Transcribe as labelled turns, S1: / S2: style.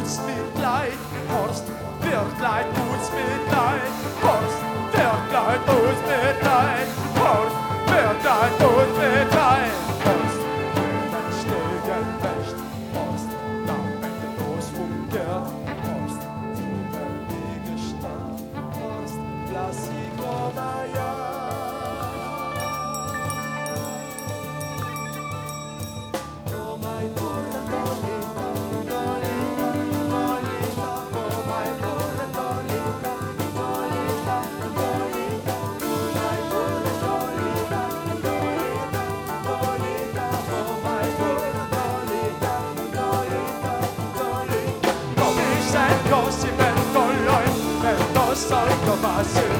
S1: tut's mit Leid, Horst, wirklich tut's mit Leid, Horst, wirklich tut's mit Leid, Horst, wirklich tut's mit Leid, Horst, wenn Stegen wäscht, Horst, dann wenn der Los fungiert, Horst, zu der Liegestadt, Horst, lass ich oder ja. Oh mein Gott, Lolita, Lolita, Lolita, oh mein Gott, Lolita, Lolita, Lolita, oh mein Gott, Lolita, Lolita, Lolita, oh mein Gott, Lolita, Lolita, Lolita. Komm ich sein Kostüm, wenn das soll doch was